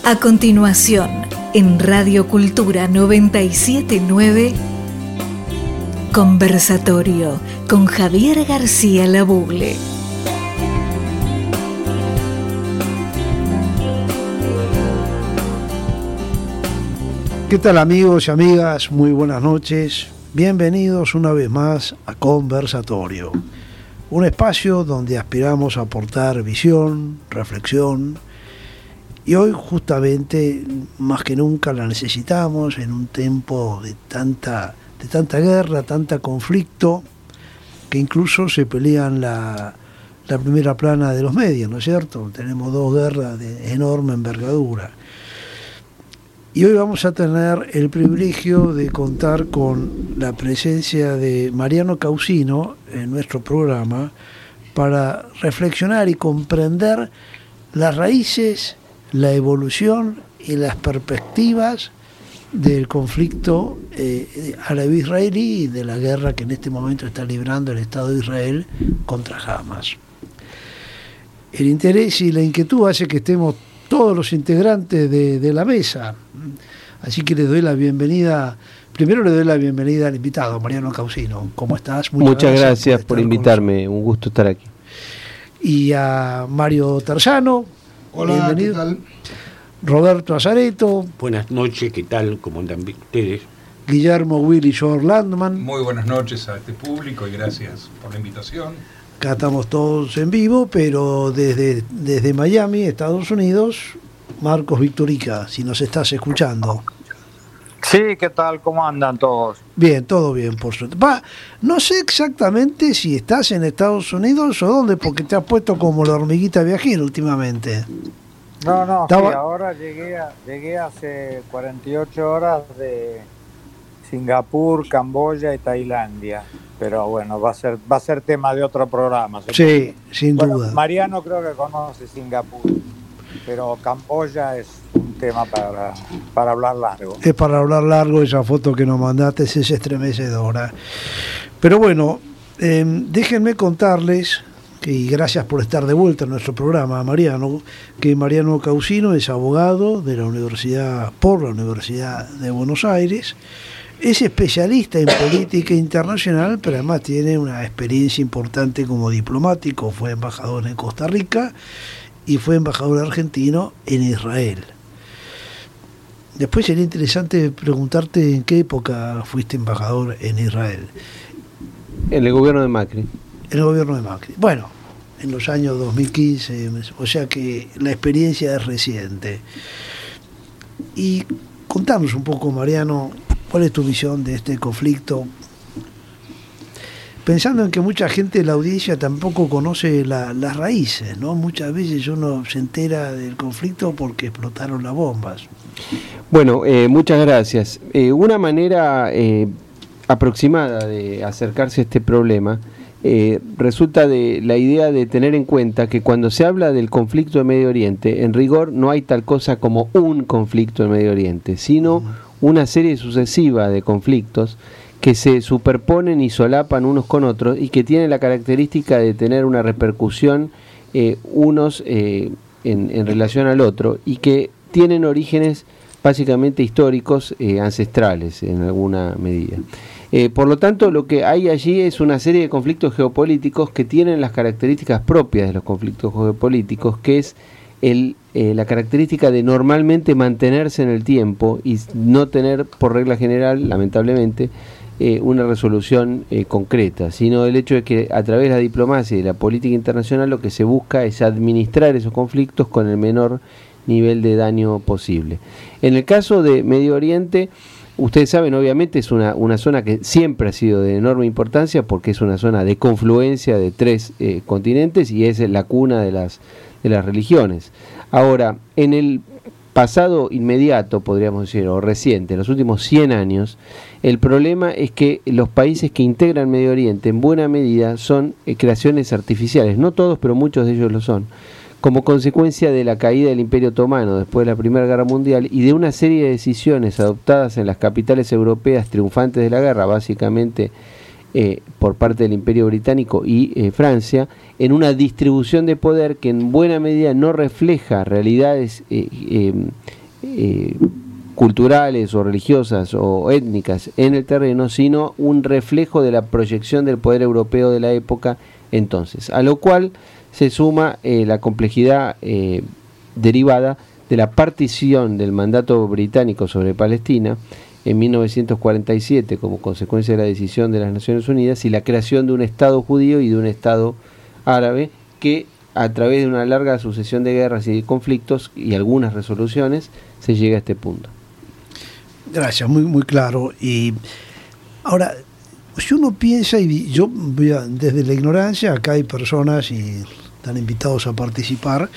A continuación, en Radio Cultura 979, conversatorio con Javier García Labugle. ¿Qué tal, amigos y amigas? Muy buenas noches. Bienvenidos una vez más a Conversatorio, un espacio donde aspiramos a aportar visión, reflexión, y hoy justamente más que nunca la necesitamos en un tiempo de tanta guerra, tanta conflicto, que incluso se pelean la primera plana de los medios, ¿no es cierto? Tenemos dos guerras de enorme envergadura. Y hoy vamos a tener el privilegio de contar con la presencia de Mariano Causino en nuestro programa para reflexionar y comprender las raíces, la evolución y las perspectivas del conflicto árabe-israelí y de la guerra que en este momento está librando el Estado de Israel contra Hamas. El interés y la inquietud hace que estemos todos los integrantes de la mesa. Así que le doy la bienvenida. Primero le doy la bienvenida al invitado, Mariano Causino. ¿Cómo estás? Muchas gracias por invitarme. Un gusto estar aquí. Y a Mario Tarzano. Hola, bienvenido. ¿qué tal? Roberto Azareto. Buenas noches, ¿qué tal? ¿Cómo andan ustedes? Guillermo Willy George Landman. Muy buenas noches a este público y gracias por la invitación. Acá estamos todos en vivo, pero desde Miami, Estados Unidos, Marcos Victorica, si nos estás escuchando. Sí, ¿qué tal? ¿Cómo andan todos? Bien, todo bien, por suerte. No sé exactamente si estás en Estados Unidos o dónde, porque te has puesto como la hormiguita viajera últimamente. No, sí, ahora llegué hace 48 horas de Singapur, Camboya y Tailandia. Pero bueno, va a ser tema de otro programa. Sí, sin duda. Mariano creo que conoce Singapur, pero Camboya es un tema para hablar largo. Es para hablar largo, esa foto que nos mandaste es estremecedora. Pero bueno, déjenme contarles, y gracias por estar de vuelta en nuestro programa, Mariano, que Mariano Causino es abogado de la Universidad de Buenos Aires. Es especialista en política internacional, pero además tiene una experiencia importante como diplomático. Fue embajador en Costa Rica y fue embajador argentino en Israel. Después sería interesante preguntarte en qué época fuiste embajador en Israel. En el gobierno de Macri. En el gobierno de Macri. Bueno, en los años 2015, o sea que la experiencia es reciente. Y contanos un poco, Mariano, ¿cuál es tu visión de este conflicto? Pensando en que mucha gente de la audiencia tampoco conoce las raíces, ¿no? Muchas veces uno se entera del conflicto porque explotaron las bombas. Bueno, muchas gracias. Una manera aproximada de acercarse a este problema resulta de la idea de tener en cuenta que cuando se habla del conflicto de Medio Oriente, en rigor no hay tal cosa como un conflicto en Medio Oriente, sino una serie sucesiva de conflictos que se superponen y solapan unos con otros y que tienen la característica de tener una repercusión unos en relación al otro y que tienen orígenes básicamente históricos, ancestrales en alguna medida. Por lo tanto, lo que hay allí es una serie de conflictos geopolíticos que tienen las características propias de los conflictos geopolíticos, que es la característica de normalmente mantenerse en el tiempo y no tener, por regla general, lamentablemente, una resolución concreta, sino el hecho de que a través de la diplomacia y la política internacional lo que se busca es administrar esos conflictos con el menor nivel de daño posible. En el caso de Medio Oriente, ustedes saben, obviamente es una zona que siempre ha sido de enorme importancia porque es una zona de confluencia de tres continentes y es la cuna de las religiones. Ahora, en el pasado inmediato, podríamos decir, o reciente, en los últimos 100 años, el problema es que los países que integran Medio Oriente en buena medida son creaciones artificiales, no todos, pero muchos de ellos lo son, como consecuencia de la caída del Imperio Otomano después de la Primera Guerra Mundial y de una serie de decisiones adoptadas en las capitales europeas triunfantes de la guerra, básicamente por parte del Imperio Británico y Francia, en una distribución de poder que en buena medida no refleja realidades culturales o religiosas o étnicas en el terreno, sino un reflejo de la proyección del poder europeo de la época entonces, a lo cual se suma la complejidad derivada de la partición del mandato británico sobre Palestina en 1947 como consecuencia de la decisión de las Naciones Unidas y la creación de un Estado judío y de un Estado árabe que a través de una larga sucesión de guerras y de conflictos y algunas resoluciones se llega a este punto. Gracias, muy, muy claro. Y ahora, si uno piensa, y yo desde la ignorancia, acá hay personas y están invitados a participar,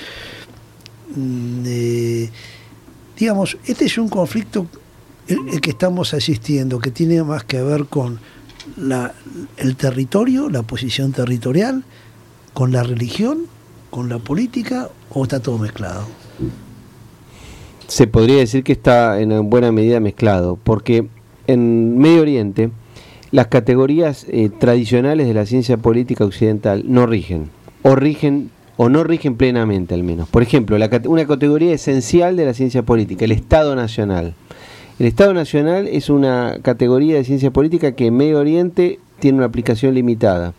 digamos, este es un conflicto el que estamos asistiendo, que tiene más que ver con el territorio, la posición territorial, con la religión, con la política, o está todo mezclado. Se podría decir que está en buena medida mezclado, porque en Medio Oriente las categorías tradicionales de la ciencia política occidental no rigen, o no rigen plenamente al menos. Por ejemplo, una categoría esencial de la ciencia política, el Estado Nacional. El Estado Nacional es una categoría de ciencia política que en Medio Oriente tiene una aplicación limitada.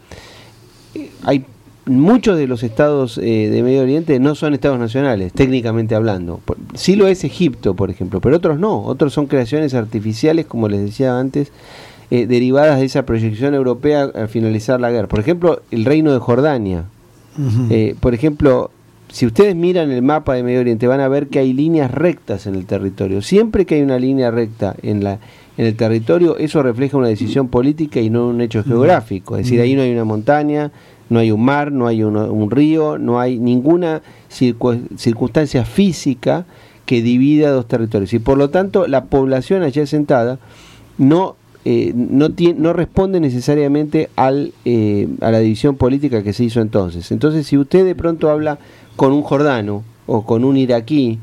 Hay muchos de los estados de Medio Oriente no son estados nacionales, técnicamente hablando. Sí lo es Egipto, por ejemplo, pero otros no. Otros son creaciones artificiales, como les decía antes, derivadas de esa proyección europea al finalizar la guerra. Por ejemplo, el Reino de Jordania. Uh-huh. Por ejemplo, si ustedes miran el mapa de Medio Oriente, van a ver que hay líneas rectas en el territorio. Siempre que hay una línea recta en el territorio, eso refleja una decisión política y no un hecho geográfico. Es decir, ahí no hay una montaña, no hay un mar, no hay un río, no hay ninguna circunstancia física que divida dos territorios. Y por lo tanto, la población allí asentada no responde necesariamente a la división política que se hizo entonces. Entonces, si usted de pronto habla con un jordano o con un iraquí,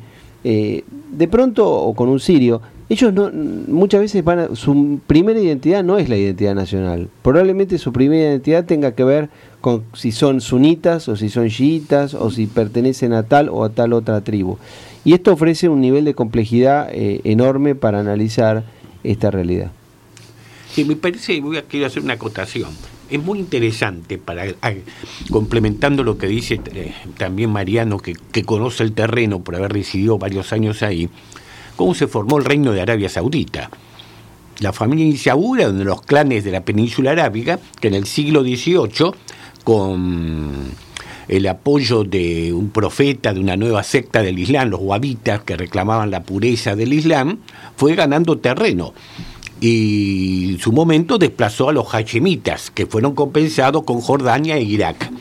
de pronto, o con un sirio, ellos muchas veces su primera identidad no es la identidad nacional. Probablemente su primera identidad tenga que ver con si son sunitas o si son chiitas o si pertenecen a tal o a tal otra tribu. Y esto ofrece un nivel de complejidad enorme para analizar esta realidad. Sí, me parece, quiero hacer una acotación. Es muy interesante, complementando lo que dice también Mariano, que conoce el terreno por haber residido varios años ahí, cómo se formó el reino de Arabia Saudita. La familia Nisabur, uno de los clanes de la península arábiga, que en el siglo XVIII, con el apoyo de un profeta de una nueva secta del Islam, los wahabitas, que reclamaban la pureza del Islam, fue ganando terreno. Y en su momento desplazó a los hashemitas, que fueron compensados con Jordania e Irak,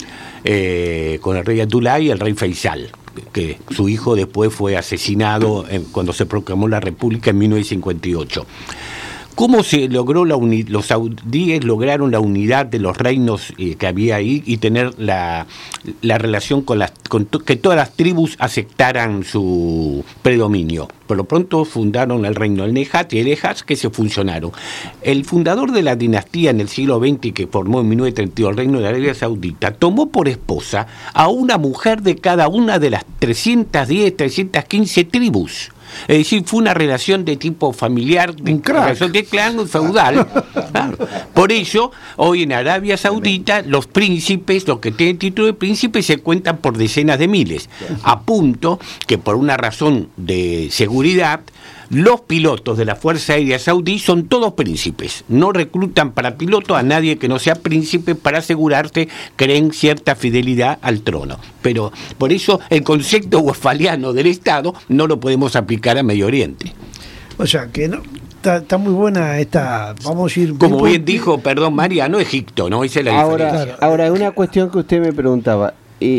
con el rey Abdullah y el rey Faisal, que su hijo después fue asesinado cuando se proclamó la República en 1958. ¿Cómo se logró los saudíes lograron la unidad de los reinos que había ahí y tener la relación con que todas las tribus aceptaran su predominio? Por lo pronto fundaron el reino del Nejat y el Ejaz, que se fusionaron. El fundador de la dinastía en el siglo XX, que formó en 1932 el reino de Arabia Saudita, tomó por esposa a una mujer de cada una de las 310, 315 tribus. Es decir, fue una relación de tipo familiar, relación de clan feudal. Claro. Por ello, hoy en Arabia Saudita, los príncipes, los que tienen título de príncipe, se cuentan por decenas de miles. A punto que por una razón de seguridad, los pilotos de la Fuerza Aérea Saudí son todos príncipes. No reclutan para piloto a nadie que no sea príncipe para asegurarse que creen cierta fidelidad al trono. Pero por eso el concepto westfaliano del Estado no lo podemos aplicar a Medio Oriente. O sea, que no está muy buena esta... Vamos a ir... Como bien dijo, perdón, Mariano, Egipto, ¿no? Esa es la diferencia. Ahora, una cuestión que usted me preguntaba,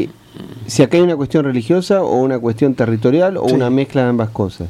si acá hay una cuestión religiosa o una cuestión territorial o una mezcla de ambas cosas.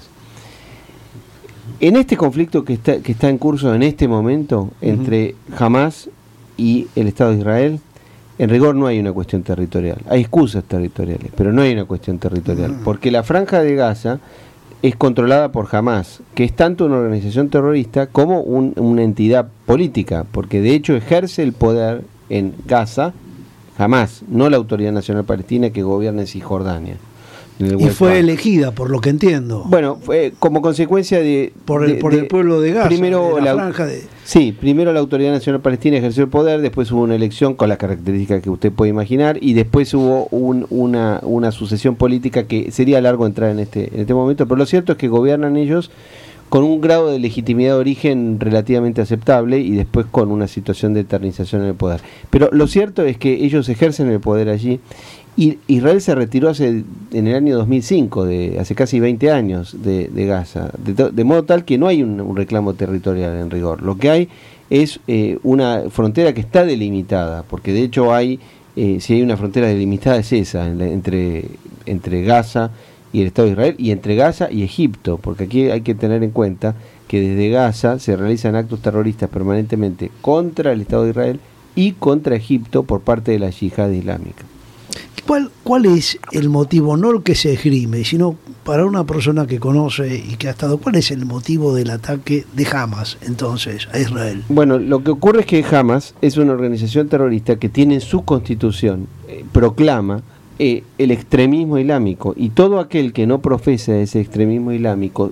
En este conflicto que está en curso en este momento entre Hamas y el Estado de Israel, en rigor no hay una cuestión territorial. Hay excusas territoriales, pero no hay una cuestión territorial. Porque la Franja de Gaza es controlada por Hamas, que es tanto una organización terrorista como una entidad política, porque de hecho ejerce el poder en Gaza Hamas, no la Autoridad Nacional Palestina que gobierna en Cisjordania. en el Y West fue Bank. elegida, por lo que entiendo. Bueno, fue como consecuencia por el pueblo de Gaza, primero de la franja de... Sí, primero la Autoridad Nacional Palestina ejerció el poder, después hubo una elección con las características que usted puede imaginar, y después hubo una sucesión política que sería largo entrar en este momento, pero lo cierto es que gobiernan ellos con un grado de legitimidad de origen relativamente aceptable y después con una situación de eternización en el poder. Pero lo cierto es que ellos ejercen el poder allí, y Israel se retiró en el año 2005, hace casi 20 años de Gaza, de modo tal que no hay un reclamo territorial en rigor. Lo que hay es una frontera que está delimitada, porque de hecho si hay una frontera delimitada es esa, entre Gaza y el Estado de Israel, y entre Gaza y Egipto, porque aquí hay que tener en cuenta que desde Gaza se realizan actos terroristas permanentemente contra el Estado de Israel y contra Egipto por parte de la yihad islámica. ¿Cuál es el motivo, no el que se esgrime, sino para una persona que conoce y que ha estado, cuál es el motivo del ataque de Hamas entonces a Israel? Bueno, lo que ocurre es que Hamas es una organización terrorista que tiene en su constitución, proclama el extremismo islámico, y todo aquel que no profesa ese extremismo islámico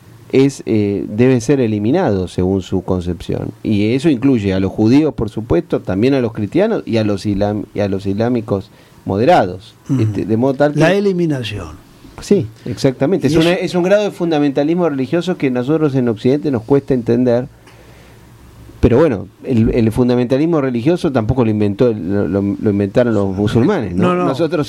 debe ser eliminado según su concepción, y eso incluye a los judíos, por supuesto, también a los cristianos y a los islámicos moderados, de modo tal que... La eliminación. Sí, exactamente. Es un grado de fundamentalismo religioso que nosotros en Occidente nos cuesta entender, pero bueno, el fundamentalismo religioso tampoco lo inventaron los musulmanes, ¿no? No. Nosotros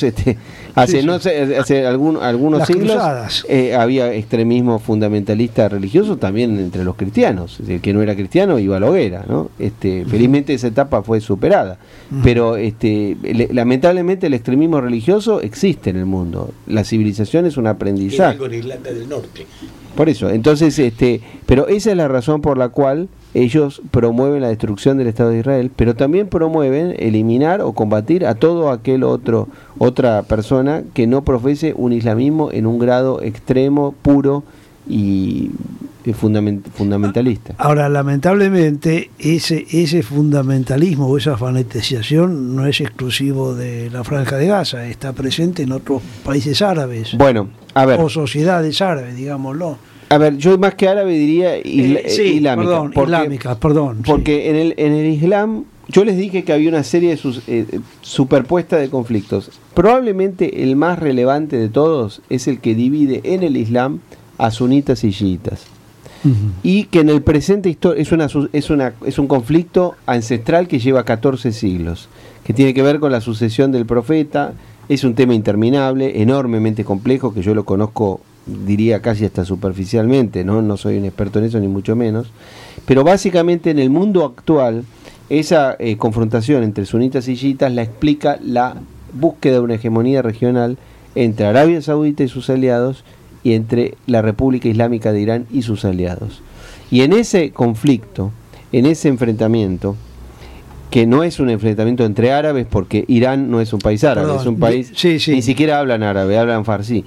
hace algunos Las siglos había extremismo fundamentalista religioso también entre los cristianos. El que no era cristiano iba a la hoguera, ¿no? Felizmente esa etapa fue superada, pero lamentablemente el extremismo religioso existe en el mundo. La civilización es un aprendizaje. Con Irlanda del Norte. Por eso, entonces, pero esa es la razón por la cual ellos promueven la destrucción del Estado de Israel, pero también promueven eliminar o combatir a todo otra persona que no profese un islamismo en un grado extremo, puro y fundamentalista. Ahora, lamentablemente, ese fundamentalismo o esa fanatización no es exclusivo de la Franja de Gaza, está presente en otros países árabes. Bueno, a ver. O sociedades árabes, digámoslo. A ver, yo más que árabe diría islámica. Perdón. Porque en el Islam, yo les dije que había una serie de superpuesta de conflictos. Probablemente el más relevante de todos es el que divide en el Islam a sunitas y chiitas. Y que en el presente es un conflicto ancestral que lleva 14 siglos, que tiene que ver con la sucesión del profeta. Es un tema interminable, enormemente complejo, que yo lo conozco, diría casi hasta superficialmente, no soy un experto en eso ni mucho menos, pero básicamente en el mundo actual esa confrontación entre sunitas y chiitas la explica la búsqueda de una hegemonía regional entre Arabia Saudita y sus aliados y entre la República Islámica de Irán y sus aliados. Y en ese conflicto, en ese enfrentamiento, que no es un enfrentamiento entre árabes, porque Irán no es un país árabe, es un país, ni siquiera hablan árabe, hablan farsi.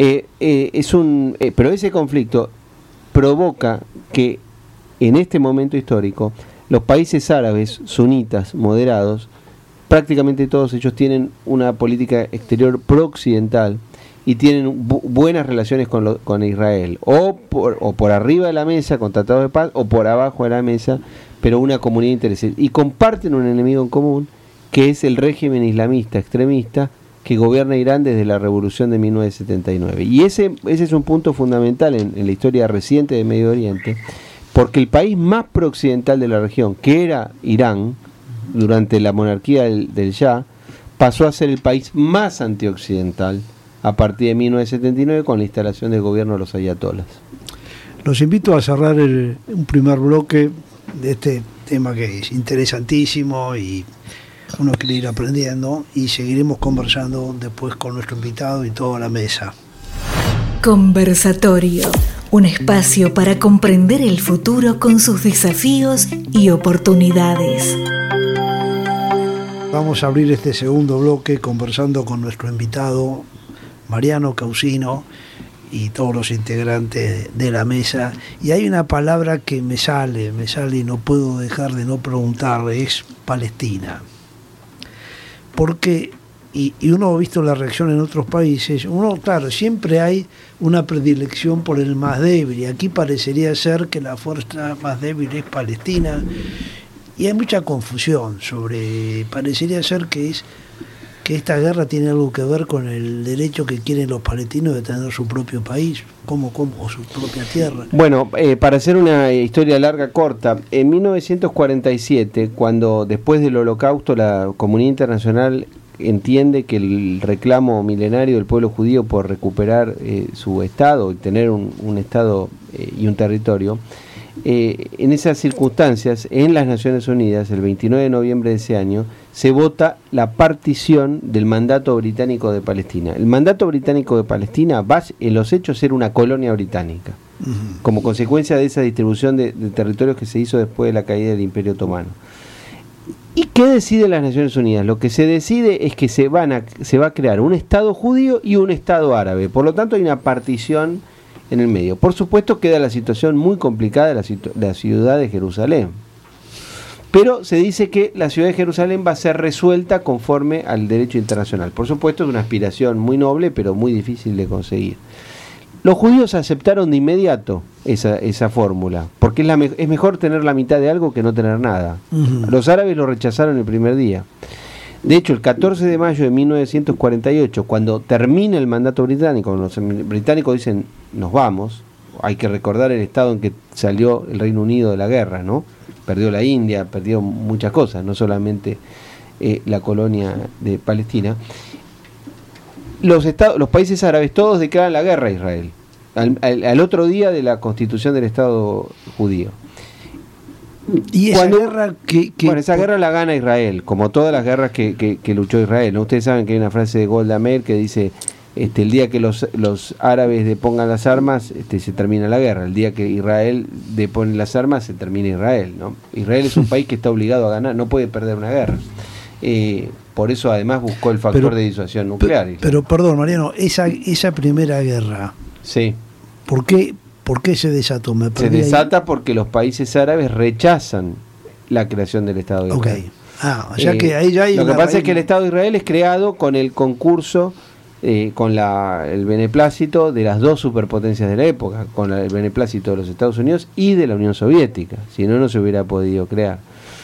Pero ese conflicto provoca que en este momento histórico los países árabes sunitas moderados, prácticamente todos ellos tienen una política exterior pro-occidental y tienen buenas relaciones con Israel, o por arriba de la mesa con tratados de paz, o por abajo de la mesa, pero una comunidad de intereses, y comparten un enemigo en común, que es el régimen islamista extremista que gobierna Irán desde la revolución de 1979. Y ese es un punto fundamental en la historia reciente de Medio Oriente, porque el país más prooccidental de la región, que era Irán, durante la monarquía del Shah, pasó a ser el país más antioccidental a partir de 1979 con la instalación del gobierno de los ayatolas. Los invito a cerrar un primer bloque de este tema que es interesantísimo y uno quiere ir aprendiendo, y seguiremos conversando después con nuestro invitado y toda la mesa. Conversatorio, un espacio para comprender el futuro con sus desafíos y oportunidades. Vamos a abrir este segundo bloque conversando con nuestro invitado Mariano Causino y todos los integrantes de la mesa, y hay una palabra que me sale y no puedo dejar de no preguntarle, es Palestina, porque y uno ha visto la reacción en otros países, claro, siempre hay una predilección por el más débil, y aquí parecería ser que la fuerza más débil es Palestina, y hay mucha confusión parecería ser que esta guerra tiene algo que ver con el derecho que quieren los palestinos de tener su propio país, o su propia tierra. Bueno, para hacer una historia larga, corta, en 1947, cuando después del Holocausto la comunidad internacional entiende que el reclamo milenario del pueblo judío por recuperar su Estado y tener un Estado y un territorio, en esas circunstancias, en las Naciones Unidas, el 29 de noviembre de ese año, se vota la partición del mandato británico de Palestina. El mandato británico de Palestina va en los hechos a ser una colonia británica, como consecuencia de esa distribución de territorios que se hizo después de la caída del Imperio Otomano. ¿Y qué deciden las Naciones Unidas? Lo que se decide es que se va a crear un Estado judío y un Estado árabe. Por lo tanto, hay una partición en el medio. Por supuesto, queda la situación muy complicada de la ciudad de Jerusalén. Pero se dice que la ciudad de Jerusalén va a ser resuelta conforme al derecho internacional. Por supuesto, es una aspiración muy noble, pero muy difícil de conseguir. Los judíos aceptaron de inmediato esa fórmula, porque es mejor tener la mitad de algo que no tener nada. Los árabes lo rechazaron el primer día. De hecho, el 14 de mayo de 1948, cuando termina el mandato británico, los británicos dicen, nos vamos, hay que recordar el estado en que salió el Reino Unido de la guerra, ¿no? Perdió la India, perdió muchas cosas, no solamente la colonia de Palestina. Los países árabes todos declaran la guerra a Israel, al otro día de la constitución del Estado judío. Y esa guerra esa guerra la gana Israel, como todas las guerras que luchó Israel, ¿no? Ustedes saben que hay una frase de Golda Meir que dice, el día que los árabes depongan las armas, se termina la guerra. El día que Israel depone las armas, se termina Israel, ¿no? Israel es un país que está obligado a ganar, no puede perder una guerra. Por eso además buscó el factor de disuasión nuclear. Pero perdón, Mariano, esa primera guerra, sí. ¿por qué se desató? Se desata porque los países árabes rechazan la creación del Estado de Israel. O sea que ahí ya hay lo que pasa es que el Estado de Israel es creado con el concurso, con el beneplácito de las dos superpotencias de la época, con el beneplácito de los Estados Unidos y de la Unión Soviética, si no se hubiera podido crear.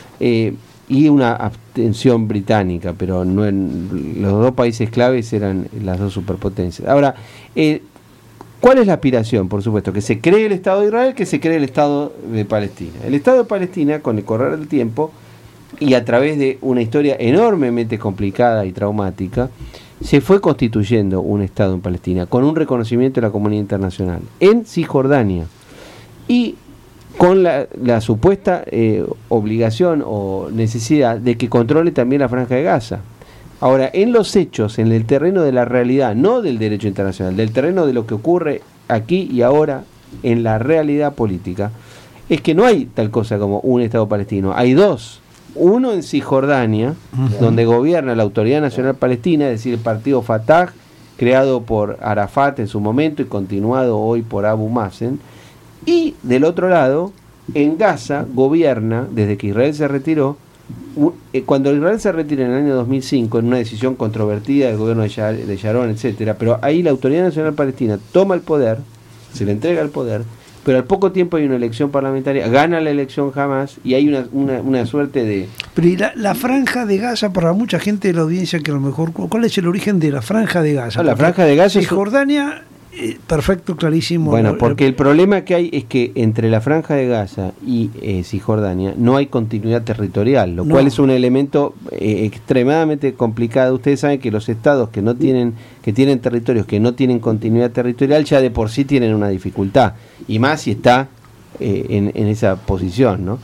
Y una abstención británica, pero no los dos países claves eran las dos superpotencias. Ahora, ¿cuál es la aspiración? Por supuesto, que se cree el Estado de Israel, que se cree el Estado de Palestina. El Estado de Palestina, con el correr del tiempo, y a través de una historia enormemente complicada y traumática, se fue constituyendo un Estado en Palestina, con un reconocimiento de la comunidad internacional, en Cisjordania, y con la supuesta obligación o necesidad de que controle también la Franja de Gaza. Ahora, en los hechos, en el terreno de la realidad, no del derecho internacional, del terreno de lo que ocurre aquí y ahora, en la realidad política, es que no hay tal cosa como un Estado palestino, hay dos. Uno en Cisjordania, donde gobierna la Autoridad Nacional Palestina, es decir, el partido Fatah, creado por Arafat en su momento y continuado hoy por Abu Mazen, y del otro lado, en Gaza, gobierna, desde que Israel se retiró, cuando Israel se retira en el año 2005, en una decisión controvertida del gobierno de Sharon, etcétera, pero ahí la Autoridad Nacional Palestina toma el poder, se le entrega el poder, pero al poco tiempo hay una elección parlamentaria, gana la elección Hamas y hay una suerte de... Pero y la Franja de Gaza, para mucha gente de la audiencia que a lo mejor... ¿Cuál es el origen de la Franja de Gaza? La Franja de Gaza Cisjordania, perfecto, clarísimo. Bueno, porque el problema que hay es que entre la Franja de Gaza y Cisjordania no hay continuidad territorial, lo cual es un elemento extremadamente complicado. Ustedes saben que los estados que tienen territorios que no tienen continuidad territorial ya de por sí tienen una dificultad, y más si está en esa posición, ¿no?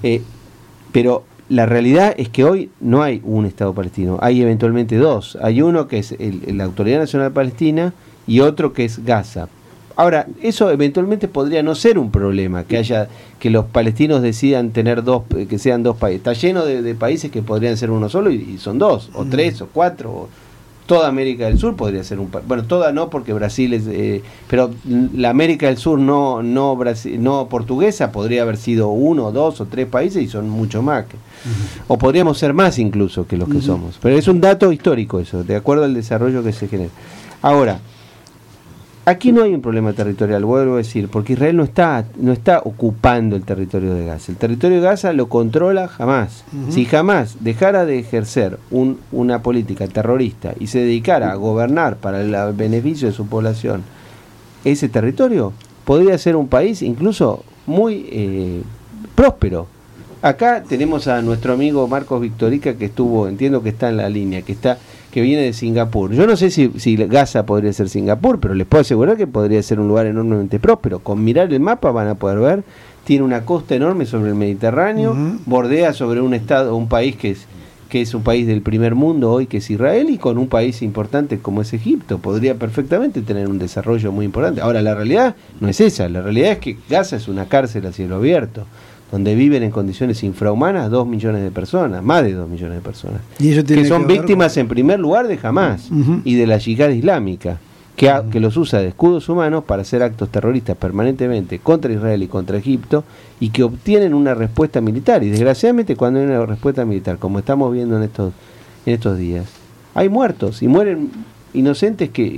Pero la realidad es que hoy no hay un Estado palestino, hay eventualmente dos. Hay uno que es la Autoridad Nacional Palestina y otro que es Gaza. Ahora, eso eventualmente podría no ser un problema, que los palestinos decidan tener que sean dos países. Está lleno de países que podrían ser uno solo y son dos, o tres, o cuatro, toda América del Sur podría ser un país. Bueno, toda no, porque Brasil es... pero la América del Sur no portuguesa podría haber sido 1, 2 o 3 países y son mucho más. O podríamos ser más incluso que los que somos. Pero es un dato histórico eso, de acuerdo al desarrollo que se genera. Ahora, aquí no hay un problema territorial, vuelvo a decir, porque Israel no está ocupando el territorio de Gaza. El territorio de Gaza lo controla Hamás. Si Hamás dejara de ejercer una política terrorista y se dedicara a gobernar para el beneficio de su población ese territorio, podría ser un país incluso muy próspero. Acá tenemos a nuestro amigo Marcos Victorica, que entiendo que está en la línea, que viene de Singapur. Yo no sé si Gaza podría ser Singapur, pero les puedo asegurar que podría ser un lugar enormemente próspero. Con mirar el mapa van a poder ver, tiene una costa enorme sobre el Mediterráneo, bordea sobre un país que es un país del primer mundo hoy, que es Israel, y con un país importante como es Egipto. Podría perfectamente tener un desarrollo muy importante. Ahora, la realidad no es esa, la realidad es que Gaza es una cárcel a cielo abierto, donde viven en condiciones infrahumanas 2 millones de personas, más de 2 millones de personas, ¿Y eso tiene que son víctimas en primer lugar de Hamás y de la yihad islámica, que los usa de escudos humanos para hacer actos terroristas permanentemente contra Israel y contra Egipto, y que obtienen una respuesta militar. Y desgraciadamente, cuando hay una respuesta militar, como estamos viendo en estos días, hay muertos y mueren inocentes, que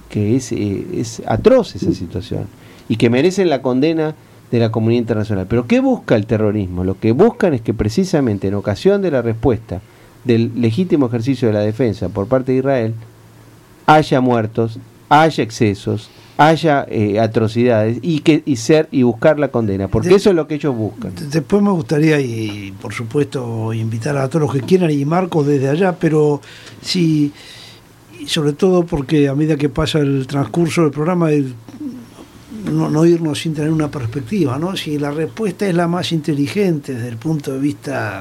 es atroz esa situación y que merecen la condena de la comunidad internacional. Pero ¿qué busca el terrorismo? Lo que buscan es que precisamente en ocasión de la respuesta del legítimo ejercicio de la defensa por parte de Israel haya muertos, haya excesos, haya atrocidades y buscar la condena, porque eso es lo que ellos buscan. Después me gustaría, y por supuesto, invitar a todos los que quieran, y Marco desde allá, pero sí, sobre todo porque a medida que pasa el transcurso del programa, no irnos sin tener una perspectiva, ¿no? Si la respuesta es la más inteligente desde el punto de vista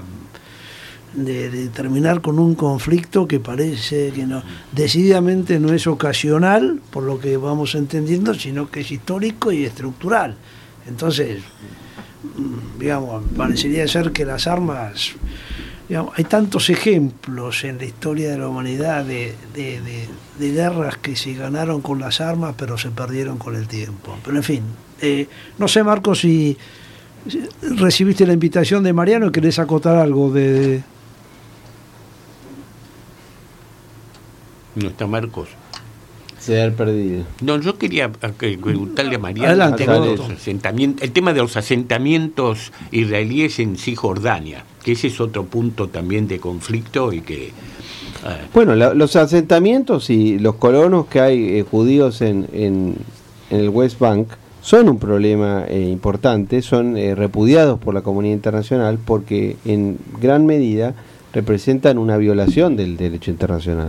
de terminar con un conflicto que parece que decididamente no es ocasional, por lo que vamos entendiendo, sino que es histórico y estructural. Entonces, digamos, parecería ser que las armas, digamos, hay tantos ejemplos en la historia de la humanidad de guerras que se ganaron con las armas pero se perdieron con el tiempo. Pero en fin, no sé, Marcos, si recibiste la invitación de Mariano y querés acotar algo de... No está Marcos. Se ha perdido. No, yo quería preguntarle a Mariano Adelante, el tema de los asentamientos israelíes en Cisjordania, que ese es otro punto también de conflicto y que... Bueno, los asentamientos y los colonos que hay judíos en el West Bank son un problema importante, son repudiados por la comunidad internacional porque en gran medida representan una violación del derecho internacional.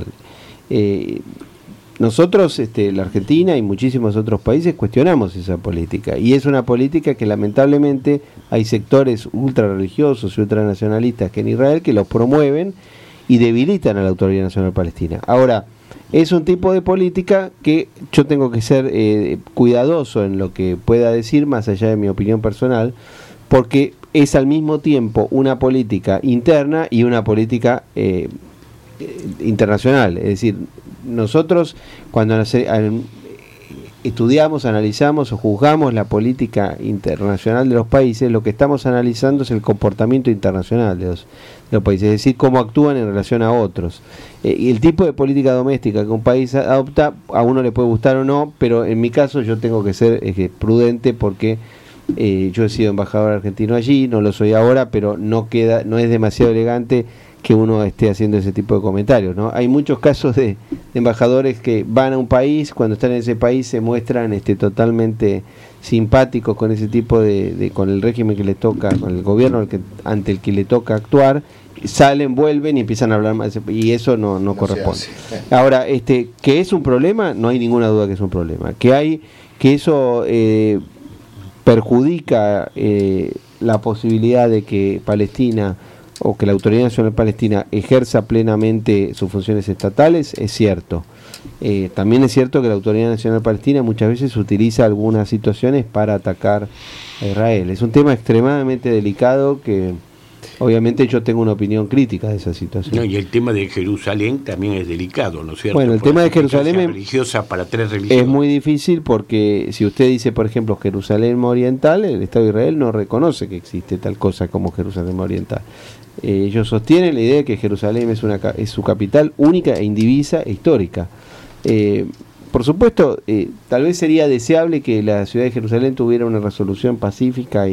Nosotros, la Argentina y muchísimos otros países cuestionamos esa política, y es una política que lamentablemente hay sectores ultra religiosos y ultranacionalistas que en Israel que los promueven y debilitan a la Autoridad Nacional Palestina. Ahora, es un tipo de política que yo tengo que ser cuidadoso en lo que pueda decir, más allá de mi opinión personal, porque es al mismo tiempo una política interna y una política internacional. Es decir, nosotros cuando estudiamos, analizamos o juzgamos la política internacional de los países, lo que estamos analizando es el comportamiento internacional de los países, es decir, cómo actúan en relación a otros. Y el tipo de política doméstica que un país adopta, a uno le puede gustar o no, pero en mi caso yo tengo que ser prudente porque yo he sido embajador argentino allí, no lo soy ahora, pero no es demasiado elegante que uno esté haciendo ese tipo de comentarios, ¿no? Hay muchos casos de embajadores que van a un país, cuando están en ese país se muestran totalmente simpáticos con ese tipo con el régimen que le toca, con el gobierno ante el que le toca actuar, salen, vuelven y empiezan a hablar más, y eso no corresponde. Ahora, que es un problema, no hay ninguna duda que es un problema. Que eso perjudica la posibilidad de que Palestina o que la Autoridad Nacional Palestina ejerza plenamente sus funciones estatales, es cierto. También es cierto que la Autoridad Nacional Palestina muchas veces utiliza algunas situaciones para atacar a Israel. Es un tema extremadamente delicado que obviamente yo tengo una opinión crítica de esa situación. No, y el tema de Jerusalén también es delicado, ¿no es cierto? Bueno, el tema de Jerusalén religiosa para 3 religiones. Es muy difícil porque si usted dice, por ejemplo, Jerusalén Oriental, el Estado de Israel no reconoce que existe tal cosa como Jerusalén Oriental. Ellos sostienen la idea de que Jerusalén es su capital única e indivisa e histórica. Por supuesto, tal vez sería deseable que la ciudad de Jerusalén tuviera una resolución pacífica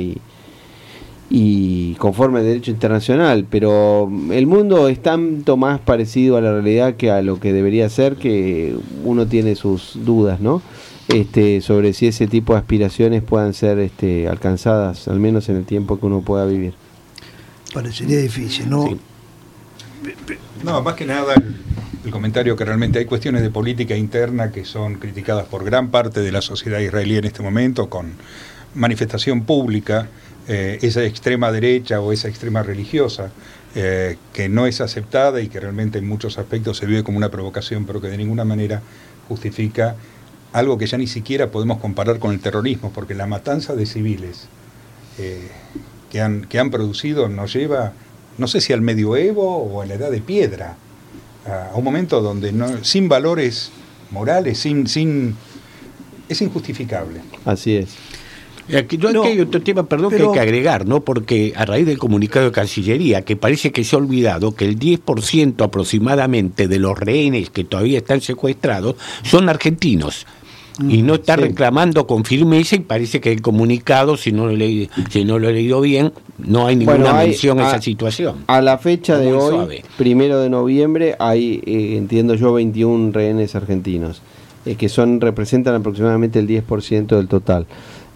y conforme al derecho internacional, pero el mundo es tanto más parecido a la realidad que a lo que debería ser, que uno tiene sus dudas, ¿no? Sobre si ese tipo de aspiraciones puedan ser alcanzadas, al menos en el tiempo que uno pueda vivir. Parecería difícil, ¿no? Sí. No, más que nada el comentario que realmente hay cuestiones de política interna que son criticadas por gran parte de la sociedad israelí en este momento, con manifestación pública, esa extrema derecha o esa extrema religiosa, que no es aceptada y que realmente en muchos aspectos se vive como una provocación, pero que de ninguna manera justifica algo que ya ni siquiera podemos comparar con el terrorismo, porque la matanza de civiles que han producido nos lleva, no sé si al medioevo o a la edad de piedra, a un momento donde sin valores morales, es injustificable. Así es. Aquí hay otro tema, que hay que agregar, ¿no? Porque a raíz del comunicado de Cancillería, que parece que se ha olvidado que el 10% aproximadamente de los rehenes que todavía están secuestrados son argentinos. Y no está reclamando con firmeza, y parece que el comunicado, si no lo he leído bien, no hay ninguna mención a esa situación. A la fecha de hoy, 1 de noviembre, hay, entiendo yo, 21 rehenes argentinos, que representan aproximadamente el 10% del total.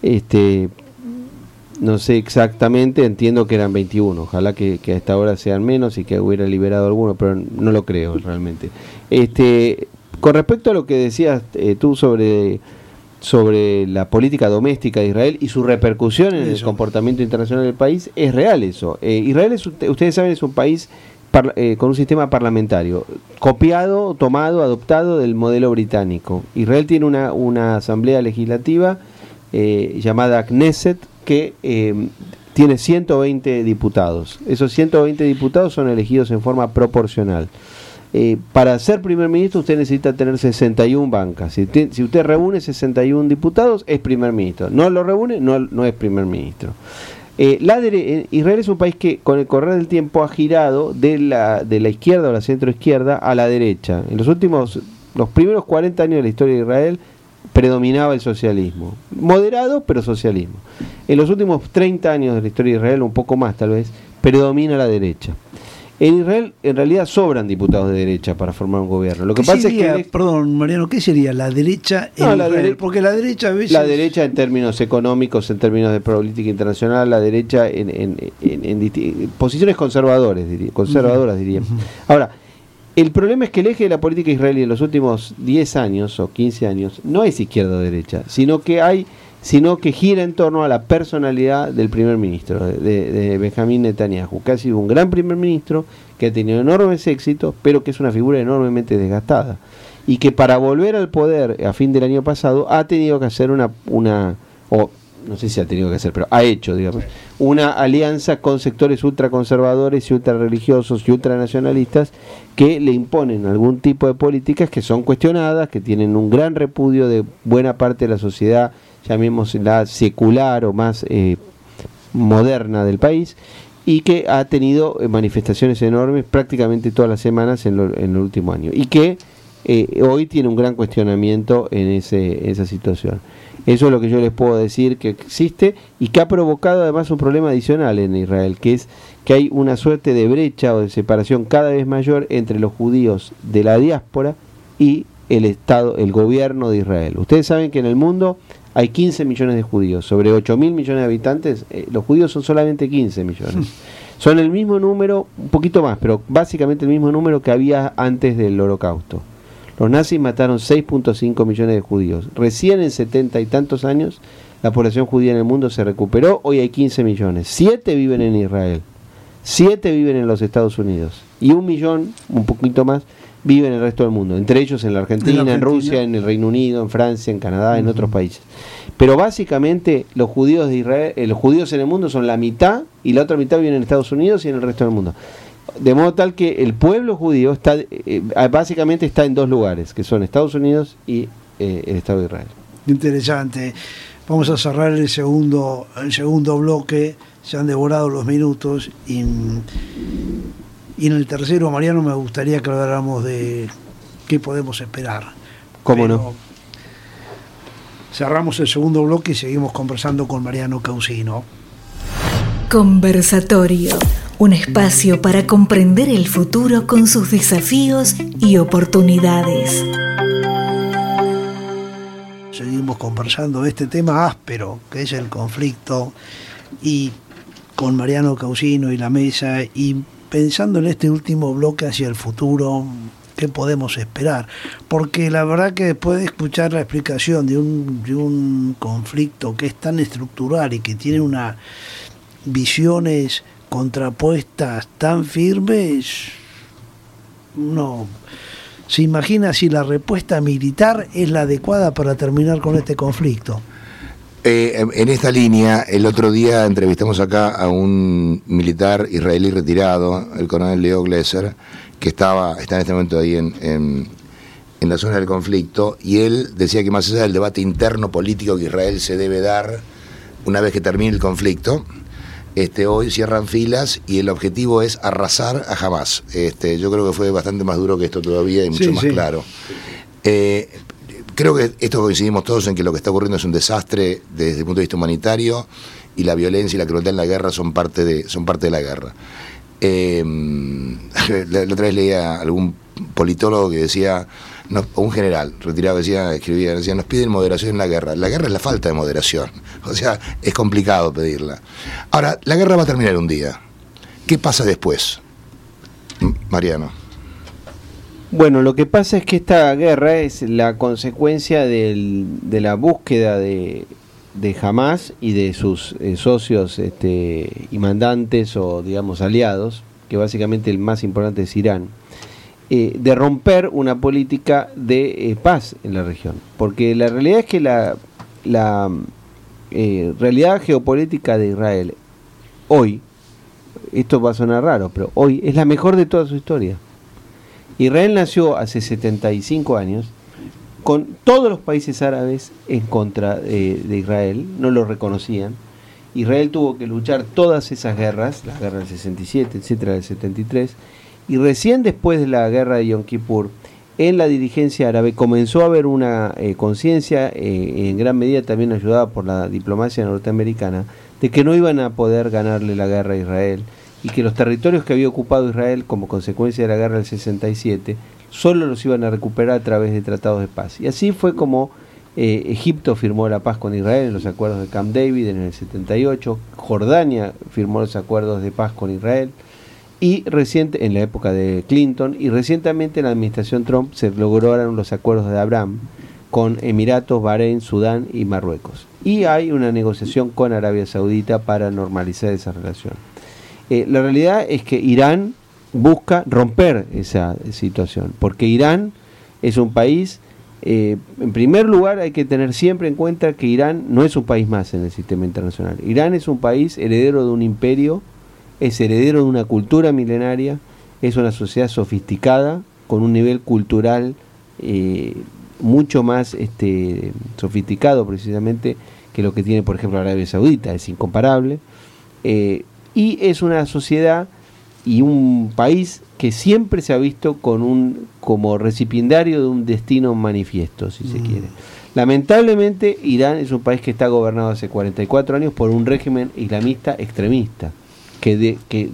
No sé exactamente, entiendo que eran 21, ojalá que a esta hora sean menos y que hubiera liberado alguno, pero no lo creo realmente. Con respecto a lo que decías tú sobre la política doméstica de Israel y su repercusión en el comportamiento internacional del país, es real eso. Israel, ustedes saben, es un país con un sistema parlamentario, copiado, tomado, adoptado del modelo británico. Israel tiene una asamblea legislativa llamada Knesset, que tiene 120 diputados. Esos 120 diputados son elegidos en forma proporcional. Para ser primer ministro usted necesita tener 61 bancas. Si usted reúne 61 diputados, es primer ministro. No lo reúne, no es primer ministro. Israel es un país que con el correr del tiempo ha girado de la izquierda o la centroizquierda a la derecha. En los primeros 40 años de la historia de Israel predominaba el socialismo, moderado pero socialismo. En los últimos 30 años de la historia de Israel, un poco más tal vez, predomina la derecha. En Israel, en realidad, sobran diputados de derecha para formar un gobierno. Lo que pasa es que... Perdón, Mariano, ¿qué sería la derecha en Israel? Porque la derecha a veces... La derecha en términos económicos, en términos de política internacional, la derecha en posiciones conservadoras, diría. Ahora, el problema es que el eje de la política israelí en los últimos 10 años o 15 años no es izquierda o derecha, sino que gira en torno a la personalidad del primer ministro, de Benjamín Netanyahu, que ha sido un gran primer ministro, que ha tenido enormes éxitos, pero que es una figura enormemente desgastada, y que para volver al poder a fin del año pasado ha tenido que hacer no sé si ha tenido que hacer, pero ha hecho, digamos, una alianza con sectores ultraconservadores y ultrarreligiosos y ultranacionalistas que le imponen algún tipo de políticas que son cuestionadas, que tienen un gran repudio de buena parte de la sociedad, llamémosla secular o más moderna del país, y que ha tenido manifestaciones enormes prácticamente todas las semanas en el último año, y que hoy tiene un gran cuestionamiento en esa situación. Eso es lo que yo les puedo decir que existe, y que ha provocado además un problema adicional en Israel, que es que hay una suerte de brecha o de separación cada vez mayor entre los judíos de la diáspora y el gobierno de Israel. Ustedes saben que en el mundo hay 15 millones de judíos, sobre 8.000 millones de habitantes, los judíos son solamente 15 millones. Son el mismo número, un poquito más, pero básicamente el mismo número que había antes del Holocausto. Los nazis mataron 6.5 millones de judíos. Recién en 70 y tantos años la población judía en el mundo se recuperó, hoy hay 15 millones. 7 viven en Israel, 7 viven en los Estados Unidos, y 1 millón, un poquito más, vive en el resto del mundo, entre ellos en la Argentina, en Rusia, en el Reino Unido, en Francia, en Canadá, en otros países. Pero básicamente los judíos de Israel, los judíos en el mundo son la mitad y la otra mitad viven en Estados Unidos y en el resto del mundo. De modo tal que el pueblo judío está básicamente está en dos lugares, que son Estados Unidos y el Estado de Israel. Interesante. Vamos a cerrar el segundo bloque. Se han devorado los minutos y en el tercero, Mariano, me gustaría que habláramos de qué podemos esperar. ¿Cómo no? Cerramos el segundo bloque y seguimos conversando con Mariano Causino. Conversatorio, un espacio para comprender el futuro con sus desafíos y oportunidades. Seguimos conversando de este tema áspero, que es el conflicto, y con Mariano Causino y la mesa, y pensando en este último bloque hacia el futuro, ¿qué podemos esperar? Porque la verdad que después de escuchar la explicación de un conflicto que es tan estructural y que tiene unas visiones contrapuestas tan firmes, uno se imagina si la respuesta militar es la adecuada para terminar con este conflicto. En esta línea, el otro día entrevistamos acá a un militar israelí retirado, el coronel Leo Gleser, que está en este momento ahí en la zona del conflicto, y él decía que más allá del debate interno político que Israel se debe dar una vez que termine el conflicto, hoy cierran filas y el objetivo es arrasar a Hamás. Yo creo que fue bastante más duro que esto todavía y mucho más claro. Creo que esto coincidimos todos en que lo que está ocurriendo es un desastre desde el punto de vista humanitario, y la violencia y la crueldad en la guerra son parte de la guerra. La otra vez leía a algún politólogo que decía, o un general retirado escribía, nos piden moderación en la guerra. La guerra es la falta de moderación, o sea, es complicado pedirla. Ahora, la guerra va a terminar un día. ¿Qué pasa después, Mariano? Bueno, lo que pasa es que esta guerra es la consecuencia de la búsqueda de Hamás y de sus socios y mandantes o, digamos, aliados, que básicamente el más importante es Irán, de romper una política de paz en la región. Porque la realidad es que la realidad geopolítica de Israel hoy, esto va a sonar raro, pero hoy es la mejor de toda su historia. Israel nació hace 75 años con todos los países árabes en contra de Israel, no lo reconocían. Israel tuvo que luchar todas esas guerras, la guerra del 67, etcétera, del 73, y recién después de la guerra de Yom Kippur, en la dirigencia árabe comenzó a haber una conciencia, en gran medida también ayudada por la diplomacia norteamericana, de que no iban a poder ganarle la guerra a Israel, y que los territorios que había ocupado Israel como consecuencia de la guerra del 67 solo los iban a recuperar a través de tratados de paz. Y así fue como Egipto firmó la paz con Israel en los acuerdos de Camp David en el 78, Jordania firmó los acuerdos de paz con Israel, y en la época de Clinton, y recientemente en la administración Trump se lograron los acuerdos de Abraham con Emiratos, Bahrein, Sudán y Marruecos. Y hay una negociación con Arabia Saudita para normalizar esa relación. La realidad es que Irán busca romper esa situación, porque Irán es un país, en primer lugar hay que tener siempre en cuenta que Irán no es un país más en el sistema internacional. Irán es un país heredero de un imperio, es heredero de una cultura milenaria, es una sociedad sofisticada, con un nivel cultural mucho más sofisticado precisamente que lo que tiene, por ejemplo, Arabia Saudita, es incomparable. Y es una sociedad y un país que siempre se ha visto como recipiendario de un destino manifiesto, si se quiere. Lamentablemente, Irán es un país que está gobernado hace 44 años por un régimen islamista extremista, que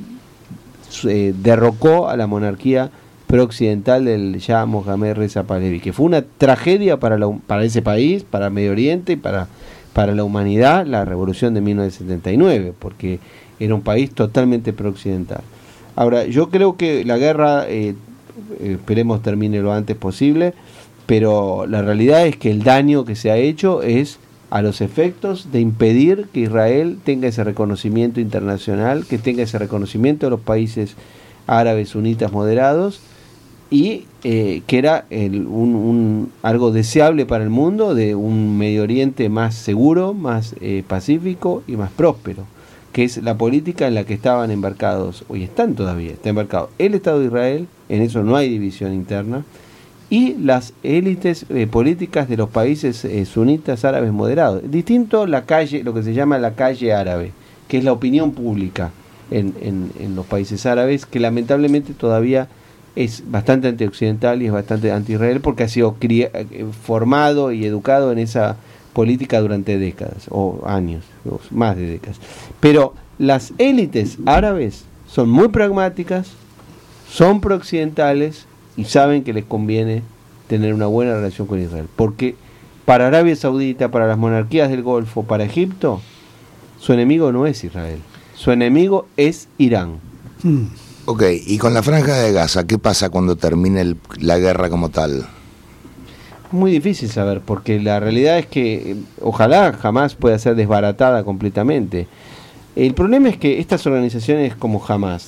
derrocó a la monarquía prooccidental del Shah Mohammad Reza Pahlavi, que fue una tragedia para ese país, para Medio Oriente y para la humanidad, la revolución de 1979, porque era un país totalmente prooccidental. Ahora, yo creo que la guerra, esperemos termine lo antes posible, pero la realidad es que el daño que se ha hecho es a los efectos de impedir que Israel tenga ese reconocimiento internacional, que tenga ese reconocimiento de los países árabes sunitas moderados, y que era algo deseable para el mundo, de un Medio Oriente más seguro, más pacífico y más próspero, que es la política en la que estaban embarcados, hoy está embarcado el Estado de Israel, en eso no hay división interna, y las élites políticas de los países sunitas árabes moderados. Distinto la calle, lo que se llama la calle árabe, que es la opinión pública en los países árabes, que lamentablemente todavía es bastante antioccidental y es bastante anti-Israel, porque ha sido formado y educado en esa política durante décadas, o años, o más de décadas. Pero las élites árabes son muy pragmáticas, son prooccidentales y saben que les conviene tener una buena relación con Israel, porque para Arabia Saudita, para las monarquías del Golfo, para Egipto, su enemigo no es Israel, su enemigo es Irán. Ok, y con la Franja de Gaza, ¿qué pasa cuando termine la guerra como tal? Muy difícil saber, porque la realidad es que ojalá jamás pueda ser desbaratada completamente. El problema es que estas organizaciones como Hamas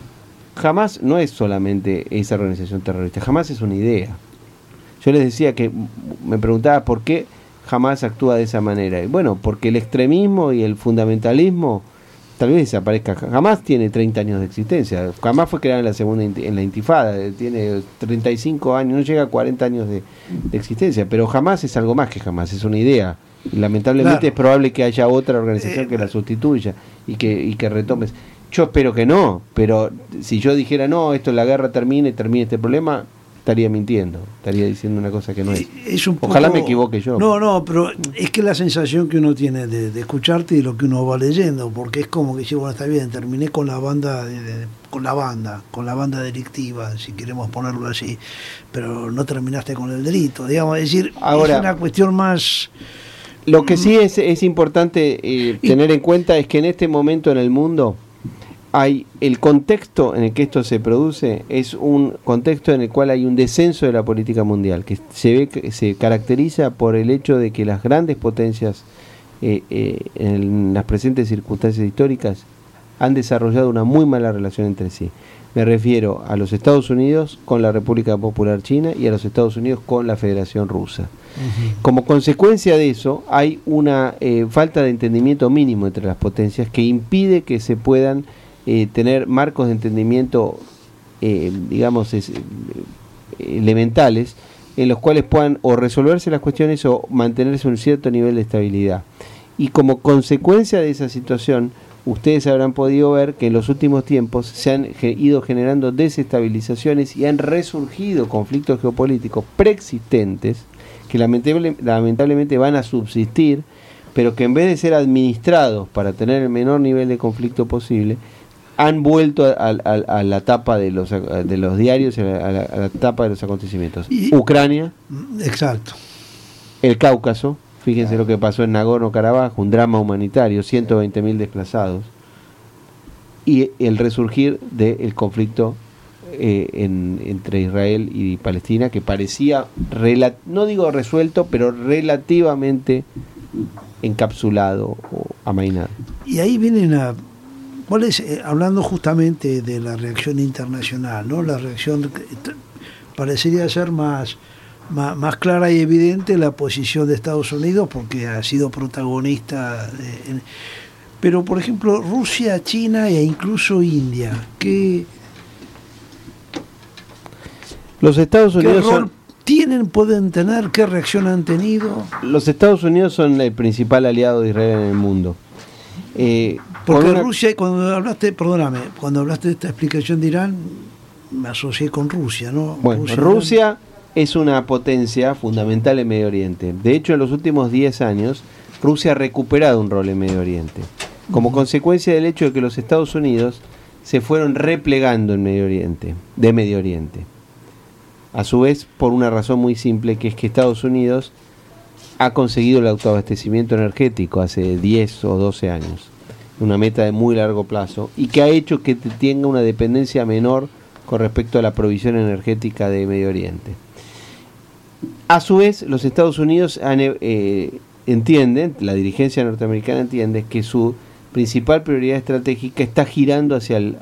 no es solamente esa organización terrorista, Hamas es una idea. Yo les decía que me preguntaba por qué Hamas actúa de esa manera. Y bueno, porque el extremismo y el fundamentalismo tal vez desaparezca. Hamas tiene 30 años de existencia. Hamas fue creado en la intifada, tiene 35 años, no llega a 40 años de existencia, pero Hamas es algo más que Hamas, es una idea. Y lamentablemente claro, es probable que haya otra organización que la sustituya y que retome. Yo espero que no, pero si yo dijera no, la guerra termine este problema, estaría mintiendo, estaría diciendo una cosa que no es. Ojalá me equivoque yo. No, pero es que la sensación que uno tiene de escucharte y lo que uno va leyendo, porque es como que dice, bueno, está bien, terminé con la banda con la banda delictiva, si queremos ponerlo así, pero no terminaste con el delito, digamos, es decir, ahora, es una cuestión más. Lo que sí es importante tener en cuenta es que en este momento en el mundo hay el contexto en el que esto se produce, es un contexto en el cual hay un descenso de la política mundial, que se caracteriza por el hecho de que las grandes potencias en las presentes circunstancias históricas han desarrollado una muy mala relación entre sí. Me refiero a los Estados Unidos con la República Popular China y a los Estados Unidos con la Federación Rusa. Como consecuencia de eso, hay una falta de entendimiento mínimo entre las potencias que impide que se puedan tener marcos de entendimiento, elementales, en los cuales puedan o resolverse las cuestiones o mantenerse un cierto nivel de estabilidad. Y como consecuencia de esa situación, ustedes habrán podido ver que en los últimos tiempos se han ido generando desestabilizaciones y han resurgido conflictos geopolíticos preexistentes que lamentablemente van a subsistir, pero que en vez de ser administrados para tener el menor nivel de conflicto posible, han vuelto a la tapa de los diarios, a la tapa de los acontecimientos. Ucrania, exacto, el Cáucaso, fíjense lo que pasó en Nagorno-Karabaj, un drama humanitario, 120.000 desplazados, y el resurgir del conflicto entre Israel y Palestina, que parecía, no digo resuelto, pero relativamente encapsulado o amainado. Y ahí vienen hablando justamente de la reacción internacional, ¿no? La reacción parecería ser más clara y evidente la posición de Estados Unidos, porque ha sido protagonista pero por ejemplo Rusia, China e incluso India, los Estados Unidos pueden tener, qué reacción han tenido. Los Estados Unidos son el principal aliado de Israel en el mundo. Porque Rusia, cuando hablaste de esta explicación de Irán, me asocié con Rusia, ¿no? Bueno, Rusia es una potencia fundamental en Medio Oriente. De hecho, en los últimos 10 años, Rusia ha recuperado un rol en Medio Oriente, como consecuencia del hecho de que los Estados Unidos se fueron replegando en Medio Oriente. A su vez, por una razón muy simple, que es que Estados Unidos ha conseguido el autoabastecimiento energético hace 10 o 12 años, una meta de muy largo plazo, y que ha hecho que tenga una dependencia menor con respecto a la provisión energética de Medio Oriente. A su vez, los Estados Unidos entienden, la dirigencia norteamericana entiende que su principal prioridad estratégica está girando hacia el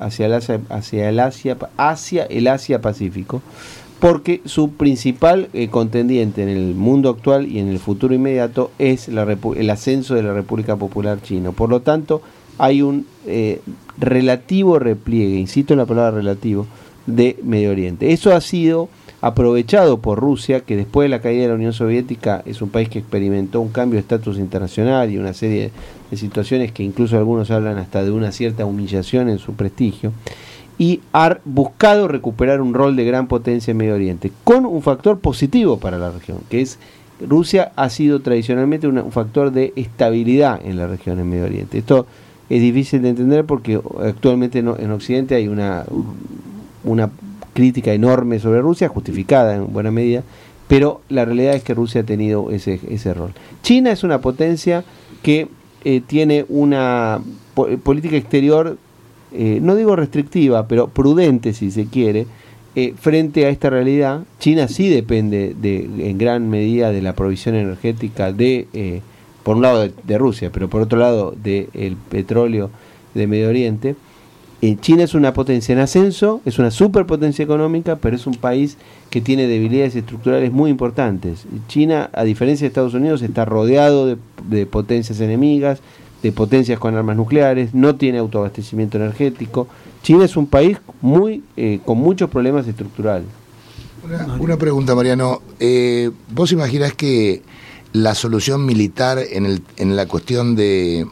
Asia-Pacífico, porque su principal contendiente en el mundo actual y en el futuro inmediato es el ascenso de la República Popular China. Por lo tanto, hay un relativo repliegue, insisto en la palabra relativo, de Medio Oriente. Eso ha sido aprovechado por Rusia, que después de la caída de la Unión Soviética es un país que experimentó un cambio de estatus internacional y una serie de situaciones que incluso algunos hablan hasta de una cierta humillación en su prestigio, y ha buscado recuperar un rol de gran potencia en Medio Oriente, con un factor positivo para la región, que es Rusia ha sido tradicionalmente un factor de estabilidad en la región en Medio Oriente. Esto es difícil de entender porque actualmente en Occidente hay una crítica enorme sobre Rusia, justificada en buena medida, pero la realidad es que Rusia ha tenido ese rol. China es una potencia que tiene una política exterior, no digo restrictiva, pero prudente si se quiere, frente a esta realidad. China sí depende en gran medida de la provisión energética por un lado de Rusia, pero por otro lado del petróleo de Medio Oriente. China es una potencia en ascenso, es una superpotencia económica, pero es un país que tiene debilidades estructurales muy importantes. China, a diferencia de Estados Unidos, está rodeado de potencias enemigas, de potencias con armas nucleares, no tiene autoabastecimiento energético. China es un país con muchos problemas estructurales. Una pregunta, Mariano. ¿Vos imaginás que la solución militar en la cuestión de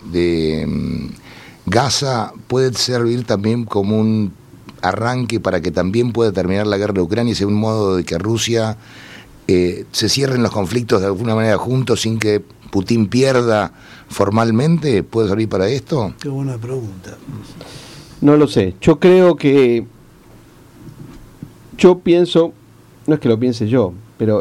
Gaza puede servir también como un arranque para que también pueda terminar la guerra de Ucrania y sea un modo de que Rusia se cierren los conflictos de alguna manera juntos sin que Putin pierda formalmente? ¿Puede servir para esto? Qué buena pregunta. No lo sé. Yo pienso, no es que lo piense yo, pero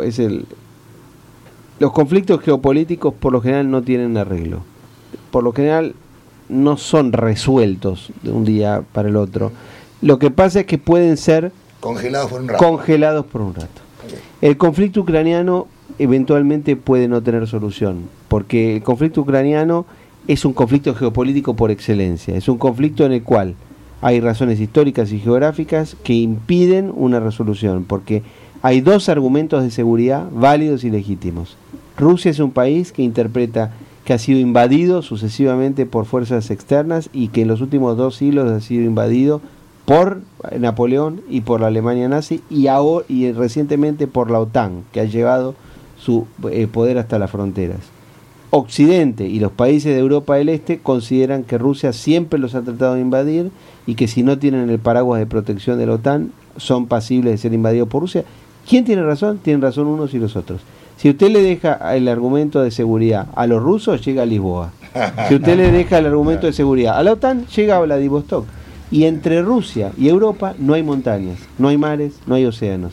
los conflictos geopolíticos por lo general no tienen arreglo. Por lo general no son resueltos de un día para el otro. Lo que pasa es que pueden ser congelados por un rato. Okay. El conflicto ucraniano eventualmente puede no tener solución, porque el conflicto ucraniano es un conflicto geopolítico por excelencia. Es un conflicto en el cual hay razones históricas y geográficas que impiden una resolución, porque hay dos argumentos de seguridad válidos y legítimos. Rusia es un país que interpreta que ha sido invadido sucesivamente por fuerzas externas y que en los últimos 2 siglos ha sido invadido por Napoleón y por la Alemania nazi y recientemente por la OTAN, que ha llevado su poder hasta las fronteras. Occidente y los países de Europa del Este consideran que Rusia siempre los ha tratado de invadir y que si no tienen el paraguas de protección de la OTAN son pasibles de ser invadidos por Rusia. ¿Quién tiene razón? Tienen razón unos y los otros. Si usted le deja el argumento de seguridad a los rusos, llega a Lisboa. Si usted le deja el argumento de seguridad a la OTAN, llega a Vladivostok. Y entre Rusia y Europa no hay montañas, no hay mares, no hay océanos.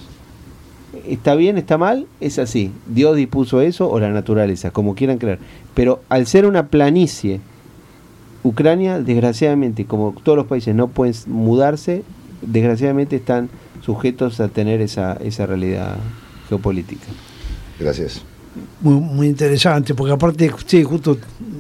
¿Está bien, está mal? Es así. Dios dispuso eso o la naturaleza, como quieran creer. Pero al ser una planicie, Ucrania, desgraciadamente, como todos los países no pueden mudarse, desgraciadamente están sujetos a tener esa realidad geopolítica. Gracias. Muy interesante, porque aparte, sí, justo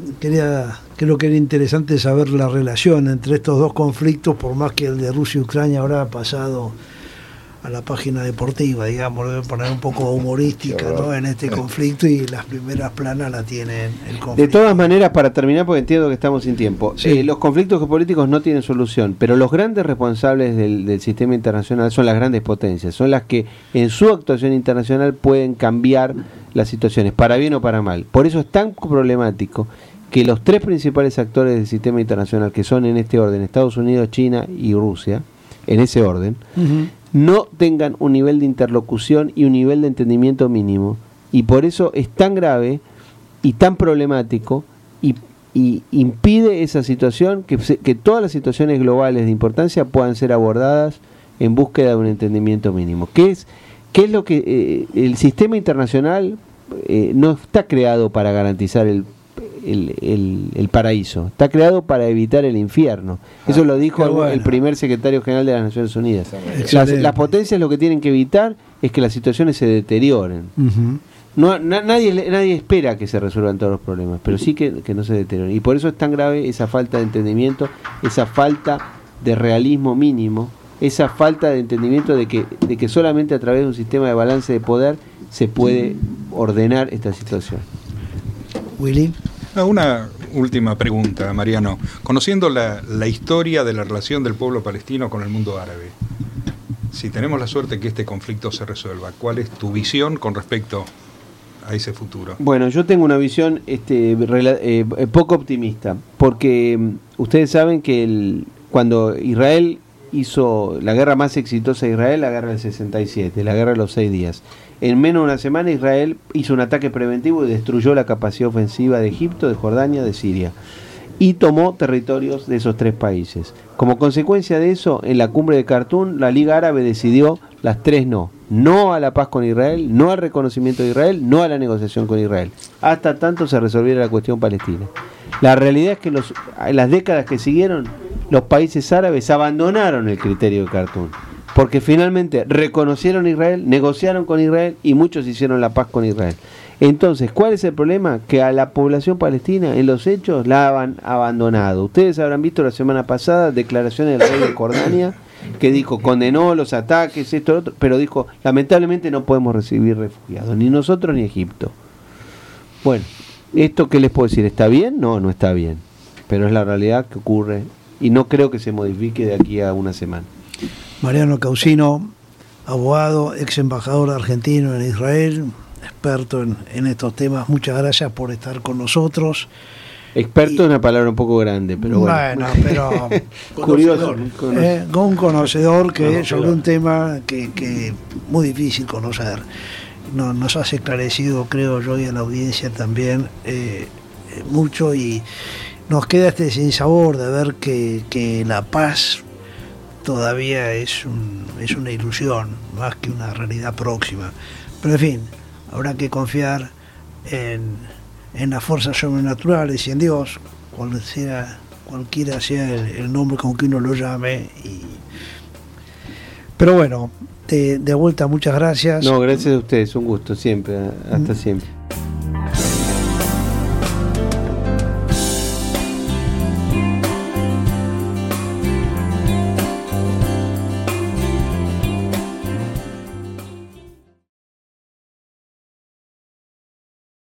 creo que era interesante saber la relación entre estos dos conflictos, por más que el de Rusia y Ucrania ahora ha pasado a la página deportiva, digamos, debe poner un poco humorística, ¿no?, en este conflicto, y las primeras planas la tienen el conflicto. De todas maneras, para terminar, porque entiendo que estamos sin tiempo, sí. Los conflictos geopolíticos no tienen solución, pero los grandes responsables del sistema internacional son las grandes potencias, son las que en su actuación internacional pueden cambiar las situaciones, para bien o para mal. Por eso es tan problemático que los 3 principales actores del sistema internacional, que son en este orden Estados Unidos, China y Rusia, en ese orden, no tengan un nivel de interlocución y un nivel de entendimiento mínimo. Y por eso es tan grave y tan problemático y impide esa situación, que todas las situaciones globales de importancia puedan ser abordadas en búsqueda de un entendimiento mínimo. ¿Qué es lo que el sistema internacional no está creado para garantizar el paraíso, está creado para evitar el infierno? Eso lo dijo el primer secretario general de las Naciones Unidas. Las potencias lo que tienen que evitar es que las situaciones se deterioren. Nadie espera que se resuelvan todos los problemas, pero sí que no se deterioren. Y por eso es tan grave esa falta de entendimiento, esa falta de realismo mínimo, esa falta de entendimiento de que solamente a través de un sistema de balance de poder se puede ordenar esta situación. Willy. Una última pregunta, Mariano. Conociendo la historia de la relación del pueblo palestino con el mundo árabe, si tenemos la suerte que este conflicto se resuelva, ¿cuál es tu visión con respecto a ese futuro? Bueno, yo tengo una visión poco optimista, porque ustedes saben que cuando Israel hizo la guerra más exitosa de Israel, la guerra del 67, la guerra de los 6 días. En menos de una semana Israel hizo un ataque preventivo y destruyó la capacidad ofensiva de Egipto, de Jordania, de Siria. Y tomó territorios de esos 3 países. Como consecuencia de eso, en la cumbre de Khartoum, la Liga Árabe decidió las 3 no. No a la paz con Israel, no al reconocimiento de Israel, no a la negociación con Israel. Hasta tanto se resolviera la cuestión palestina. La realidad es que en las décadas que siguieron, los países árabes abandonaron el criterio de Khartoum. Porque finalmente reconocieron a Israel, negociaron con Israel y muchos hicieron la paz con Israel. Entonces, ¿cuál es el problema? Que a la población palestina, en los hechos, la han abandonado. Ustedes habrán visto la semana pasada declaraciones del rey de Jordania, que dijo, condenó los ataques, esto, lo otro, pero dijo, lamentablemente no podemos recibir refugiados, ni nosotros ni Egipto. Bueno, ¿esto qué les puedo decir? ¿Está bien? No, no está bien. Pero es la realidad que ocurre y no creo que se modifique de aquí a una semana. Mariano Causino, abogado, ex embajador argentino en Israel, experto en estos temas. Muchas gracias por estar con nosotros. Experto es una palabra un poco grande, pero bueno. Pero curioso. Un conocedor que sobre un tema que muy difícil conocer. Nos has esclarecido, creo yo, y a la audiencia también, mucho, y nos queda este sinsabor de ver que la paz todavía es una ilusión, más que una realidad próxima. Pero en fin, habrá que confiar en las fuerzas sobrenaturales y en Dios, cualquiera sea el nombre con que uno lo llame. Pero bueno, de vuelta, muchas gracias. No, gracias a ustedes, un gusto siempre, hasta siempre.